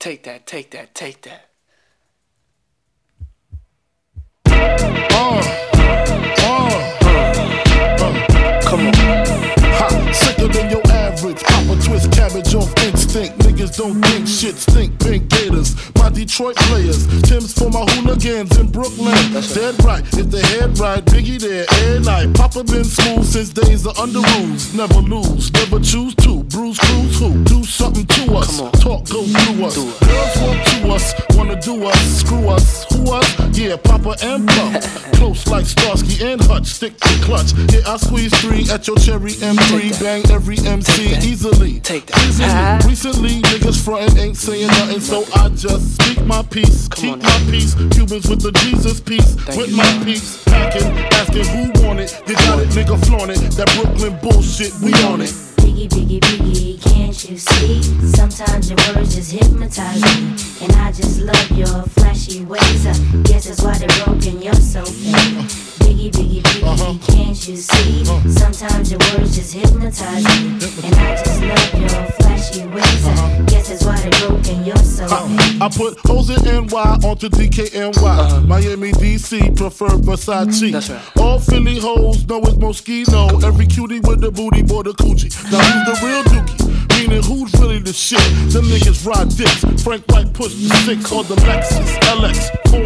Take that, take that, take that. Come on. Ha, sicker than your average. Papa twist cabbage off instinct. Niggas don't think shit stink. Pink Gators, my Detroit players. Tim's for my hooligans in Brooklyn. That's Dead right, if they head right, Biggie there every night. Papa been smooth since days of under rules. Never lose, never choose to. Bruise, cruise, who? Do something to us. Come on. Talk, go through us. Girls want to us, wanna do us, screw us. Who us? Yeah, Papa and Puff. Close like Starsky and Hutch. Stick to clutch. Yeah, I squeeze 3 at your cherry M3. Bang every MC easily. Take that. Recently, niggas frontin' ain't saying nothing, so I just speak my peace. Keep my peace. Cubans with the Jesus peace. With my peace. Packing, asking who want it. You got it, nigga, flaunt it. That Brooklyn bullshit, we on it. Biggie, biggie, biggie, can't you see? Sometimes your words just hypnotize me. And I just love your flashy ways. I guess that's why they're broken, you're so fake. Biggie, biggie, biggie, can't you see? Sometimes your words just hypnotize me. And I just love your flashy ways. I guess that's why they're broken, you're so fake. I put hoes in NY onto DKNY. Miami, DC, prefer Versace. That's right. All Philly hoes know it's Moschino. Every cutie with the booty, boy, the coochie. Now who's the real dookie? Meaning who's really the shit? Them niggas ride dicks. Frank White push the 6 or the Lexus LX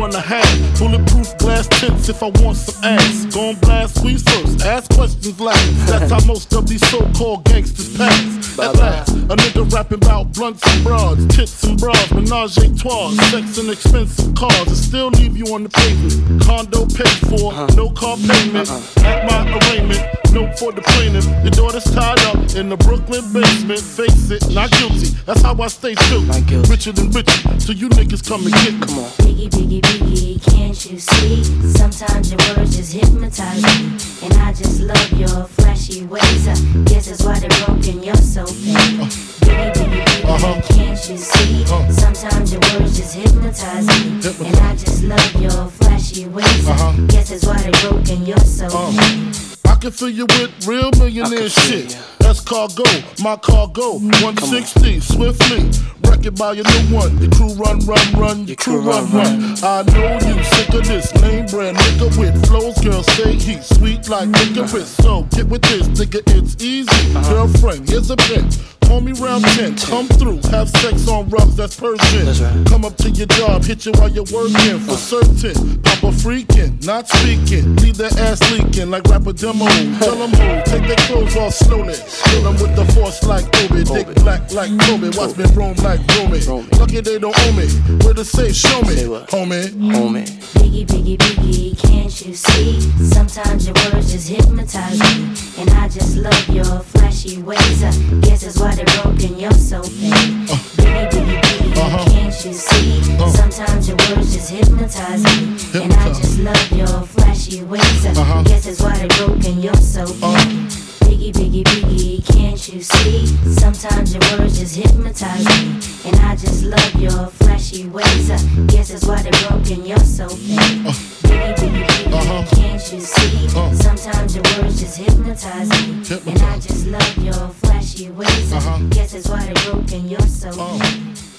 4.5. Bulletproof glass tints if I want some ass. Gon' blast squeeze first, ask questions last. That's how most of these so-called gangsters pass. At last, a nigga rapping about blunts and broads, tits and bras, menage a trois, sex and expensive cars, and still leave you on the pavement. Condo paid for, no car payment. At my arraignment, note for the plaintiff. Your daughter's tied up in the Brooklyn basement. Face it, not guilty. That's how I stay still. Richer than richer, so you niggas come and get me. Come on. Biggie, biggie, biggie, can't you see? Sometimes your words just hypnotize me. And I just love your flashy ways. I guess that's why they're broken, you're so fake. Biggie, biggie, biggie, can't you see? Sometimes your words just hypnotize me. And I just love your flashy ways. I guess that's why they're broken, you're so fake. I can fill you with real millionaire shit. That's cargo, my cargo. 160, swiftly. Wreck it by your new one. Your crew run, your crew run. I know you sick of this name brand nigga with flows. Girls say he's sweet like licorice. So get with this, nigga, it's easy. Girlfriend, here's a bitch. Call me round 10, come through, have sex on rugs, that's Persian. Right. Come up to your job, hit you while you're working, for certain. Papa freaking, not speaking, leave that ass leaking like rapper demo. Tell them who, take their clothes off slowly. Kill them with the force like Obi, dick black like Kobe, watch me roam like Romy. Lucky they don't owe me, where to say, show me, homie. Biggie, biggie, biggie, can't you see? Sometimes your words just hypnotize me. And I just love your flashy ways. I guess that's why they're broken, you're so fake. Biggie, biggie, biggie, can't you see? Sometimes your words just hypnotize me. And I just love your flashy ways. I guess that's why they're broken, you're so fake. Biggie, biggie, biggie, can't you see? Sometimes your words just hypnotize me. And I just love your flashy ways. I guess that's why they're broken, you're so fake. Biggie, biggie, biggie, can't you see? Sometimes your words just hypnotize me. And I just love your flashy ways. I guess that's why they're broken, you're so fake.